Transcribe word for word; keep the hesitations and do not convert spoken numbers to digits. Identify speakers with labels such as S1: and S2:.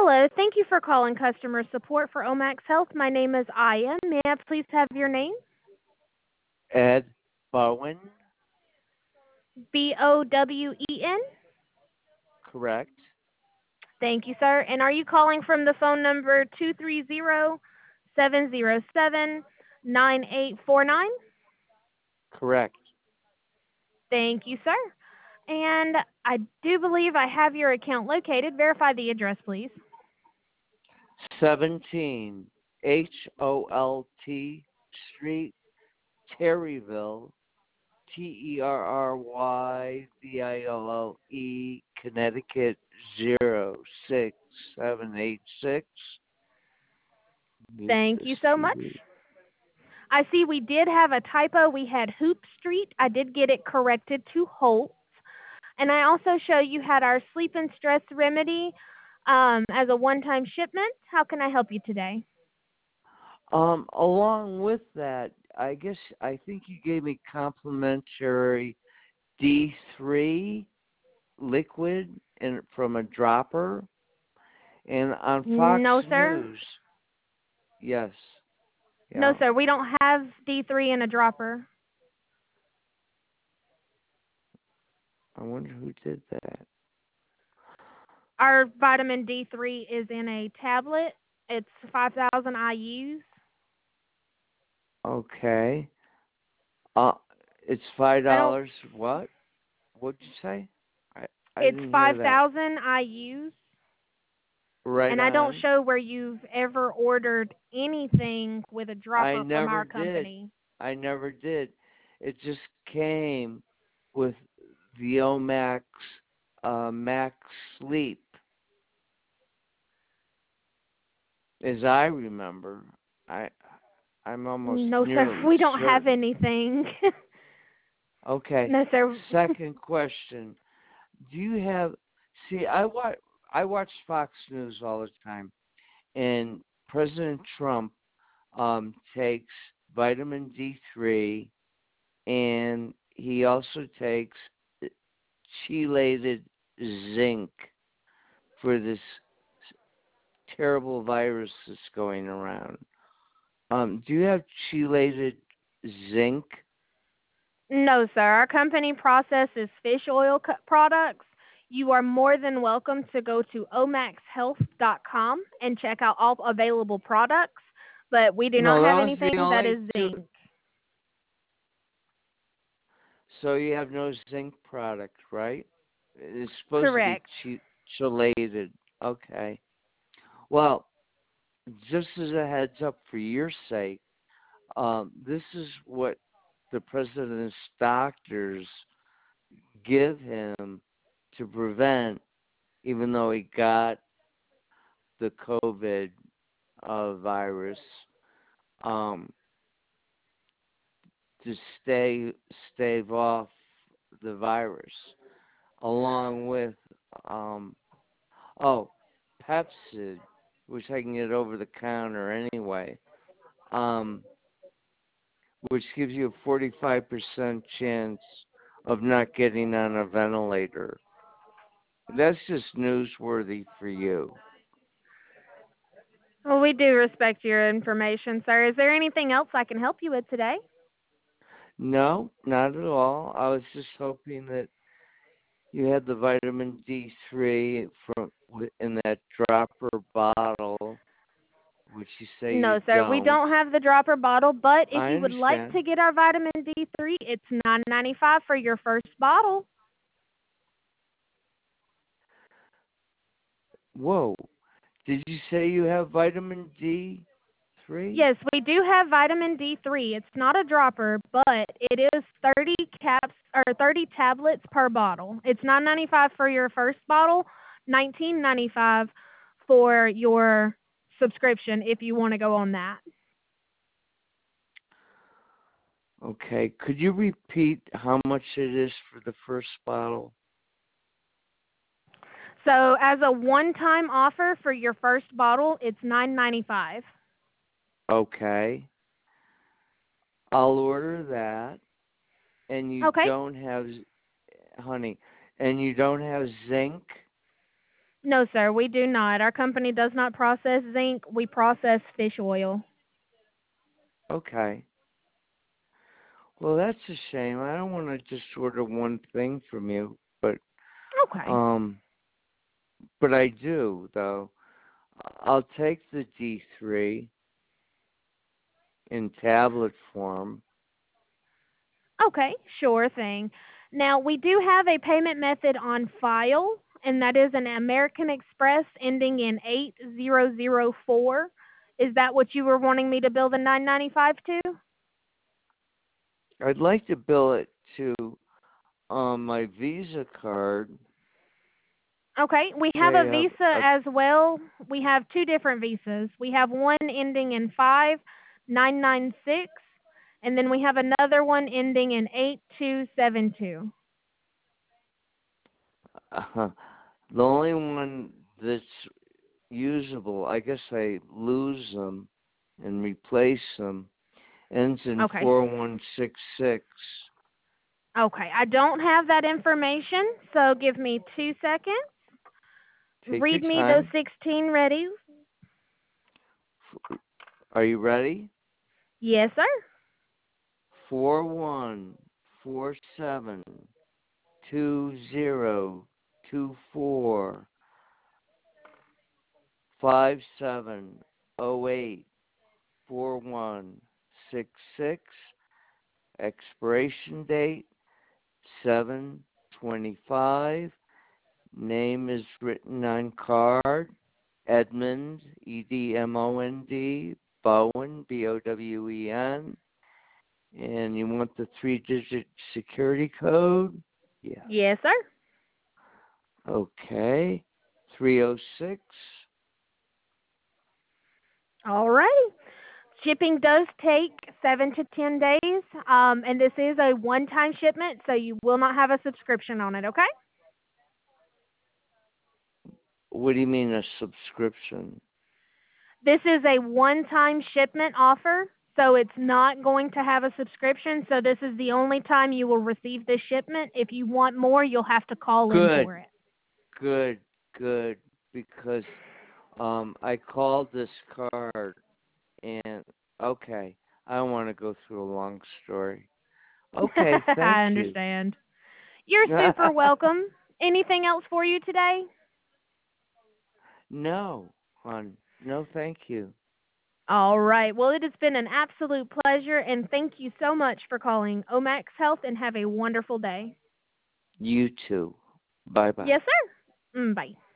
S1: Hello. Thank you for calling customer support for Omax Health. My name is Aya. May I please have your name?
S2: Ed Bowen,
S1: B O W E N?
S2: correct?
S1: Thank you, sir. And are you calling from the phone number two three zero, seven zero seven, nine eight four nine?
S2: Correct.
S1: Thank you, sir. And I do believe I have your account located. Verify the address, please.
S2: seventeen H O L T Street, Terryville, T E R R Y V I L L E, Connecticut zero six seven eight six.
S1: Thank you so much. I see we did have a typo. We had Hoop Street. I did get it corrected to Holt. And I also show you had our sleep and stress remedy um, as a one-time shipment. How can I help you today?
S2: Um, along with that, I guess I think you gave me complimentary D three liquid and from a dropper, and on Fox
S1: No, sir.
S2: News, yes,
S1: No,
S2: yeah.
S1: sir. We don't have D three in a dropper.
S2: I wonder who did that.
S1: Our vitamin D three is in a tablet. It's five thousand I U's.
S2: Okay. Uh, it's five
S1: I don't.
S2: dollars. What? What'd you say? I I
S1: It's
S2: didn't hear
S1: five
S2: that.
S1: thousand I U's.
S2: Right
S1: And I don't
S2: on.
S1: show where you've ever ordered anything with a
S2: I
S1: dropper from
S2: never
S1: our
S2: did.
S1: company.
S2: I never did. It just came with the Omax uh, Max Sleep, as I remember. I I'm almost
S1: No, sir.
S2: nearly
S1: We don't have
S2: certain.
S1: anything.
S2: Okay.
S1: No, sir.
S2: Second question: do you have? See, I watch I watch Fox News all the time, and President Trump um, takes vitamin D three, and he also takes chelated zinc for this terrible virus that's going around. Um, do you have chelated zinc?
S1: No, sir. Our company processes fish oil co- products. You are more than welcome to go to omax health dot com and check out all available products, but we do not
S2: No,
S1: have
S2: those are the
S1: anything that
S2: only
S1: is
S2: two.
S1: zinc.
S2: So you have no zinc product, right? It's supposed to be
S1: Correct.
S2: ch- chelated. Okay. Well, just as a heads up for your sake, um, this is what the president's doctors give him to prevent, even though he got the COVID uh, virus, um, to stay stave off the virus, along with um, oh, Pepsid, which I can get over the counter anyway, um, which gives you a forty-five percent chance of not getting on a ventilator. That's just newsworthy for you.
S1: Well, we do respect your information, sir. Is there anything else I can help you with today?
S2: No, not at all. I was just hoping that you had the vitamin D three from in that dropper bottle, which you say you
S1: No, sir. We
S2: don't.
S1: don't have the dropper bottle, but if
S2: I
S1: you would like
S2: understand.
S1: to get our vitamin D three, it's nine ninety-five for your first bottle.
S2: Whoa. Did you say you have vitamin D three?
S1: Yes, we do have vitamin D three. It's not a dropper, but it is thirty caps or thirty tablets per bottle. It's nine ninety-five for your first bottle, nineteen ninety-five for your subscription if you want to go on that.
S2: Okay. Could you repeat how much it is for the first bottle?
S1: So, as a one-time offer for your first bottle, it's nine ninety-five.
S2: Okay. I'll order that. And you
S1: Okay.
S2: don't have, honey, and you don't have zinc?
S1: No, sir, we do not. Our company does not process zinc. We process fish oil.
S2: Okay. Well, that's a shame. I don't want to just order one thing from you, but
S1: Okay.
S2: um, but I do though. I'll take the D three in tablet form.
S1: Okay, sure thing. Now, we do have a payment method on file, and that is an American Express ending in eight zero zero four. Is that what you were wanting me to bill the nine ninety-five to?
S2: I'd like to bill it to um my Visa card.
S1: Okay, we have a
S2: Pay up
S1: Visa
S2: a
S1: as well. We have two different Visas. We have one ending in five nine nine six, and then we have another one ending in eight two seven two.
S2: uh, the only one that's usable. I guess I lose them and replace them. Ends in
S1: Okay.
S2: four one six six.
S1: Okay, I don't have that information, so give me two seconds.
S2: Take your
S1: Read me those
S2: time.
S1: sixteen ready.
S2: Are you ready?
S1: Yes, sir.
S2: Four one four seven two zero two four five seven oh eight four one six six. Expiration date seven twenty five. Name is written on card. Edmond, E D M O N D, Bowen, B O W E N. And you want the three digit security code? Yes.
S1: Yes, sir.
S2: Okay. three oh six.
S1: All right. Shipping does take seven to ten days, um, and this is a one-time shipment, so you will not have a subscription on it, okay?
S2: What do you mean a subscription?
S1: This is a one-time shipment offer, so it's not going to have a subscription, so this is the only time you will receive this shipment. If you want more, you'll have to call in
S2: Good,
S1: for it.
S2: good, good. Because um, I called this card and okay, I don't want to go through a long story. Okay, thank
S1: I
S2: you.
S1: understand. You're super welcome. Anything else for you today?
S2: No, hon. No, thank you.
S1: All right. Well, it has been an absolute pleasure, and thank you so much for calling Omax Health, and have a wonderful day.
S2: You too. Bye bye.
S1: Yes, sir. Mm, bye.